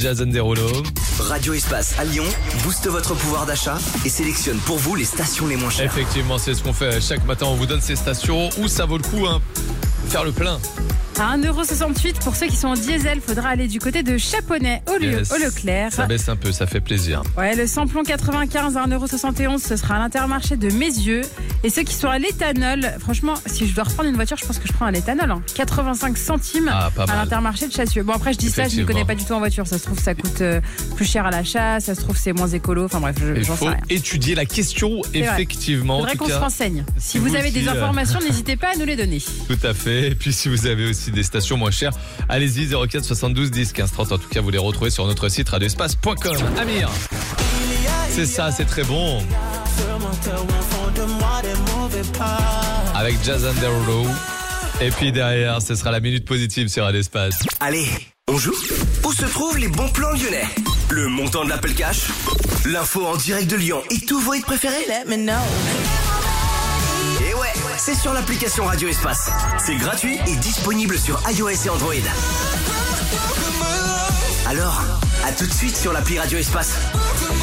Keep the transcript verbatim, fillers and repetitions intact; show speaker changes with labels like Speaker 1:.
Speaker 1: Jason Derulo.
Speaker 2: Radio Espace à Lyon booste votre pouvoir d'achat et sélectionne pour vous les stations les moins chères.
Speaker 1: Effectivement, c'est ce qu'on fait chaque matin. On vous donne ces stations où ça vaut le coup, hein, faire le plein.
Speaker 3: À un euro soixante-huit pour ceux qui sont en diesel, faudra aller du côté de Chaponnet au, lieu,
Speaker 1: Yes.
Speaker 3: au Leclerc.
Speaker 1: Ça baisse un peu, ça fait plaisir.
Speaker 3: Ouais, le samplon quatre-vingt-quinze à un euro soixante et onze, ce sera à l'Intermarché de Mézieux. Et ceux qui sont à l'éthanol, franchement, si je dois reprendre une voiture, je pense que je prends à l'éthanol. Hein. quatre-vingt-cinq centimes
Speaker 1: Ah, pas
Speaker 3: à
Speaker 1: mal.
Speaker 3: l'Intermarché de Chassieux. Bon, après, je dis ça, je ne
Speaker 1: Effectivement.
Speaker 3: connais pas du tout en voiture. Ça se trouve, ça coûte euh, plus cher à l'achat. Ça se trouve, c'est moins écolo. Enfin bref, je,
Speaker 1: Il
Speaker 3: j'en sais
Speaker 1: faut
Speaker 3: rien.
Speaker 1: étudier la question,
Speaker 3: C'est vrai.
Speaker 1: effectivement.
Speaker 3: Faudrait
Speaker 1: En tout
Speaker 3: qu'on se
Speaker 1: cas,
Speaker 3: renseigne. Si,
Speaker 1: si
Speaker 3: vous,
Speaker 1: vous
Speaker 3: avez
Speaker 1: aussi,
Speaker 3: des
Speaker 1: euh,
Speaker 3: informations, n'hésitez pas à nous les donner.
Speaker 1: Tout à fait. Et puis si vous avez aussi des stations moins chères, allez-y, zéro quatre soixante-douze dix quinze trente. En tout cas, vous les retrouvez sur notre site radioespace point com. Amir, c'est ça, c'est très bon. Avec Jason Derulo. Et puis derrière, ce sera la minute positive sur Radioespace.
Speaker 2: Allez, on joue? Où se trouvent les bons plans lyonnais? Le montant de l'Apple Cash, l'info en direct de Lyon et tous vos hits préférés? Let me know. Et ouais, c'est sur l'application Radio Espace. C'est gratuit et disponible sur iOS et Android. Alors, à tout de suite sur l'appli Radio Espace.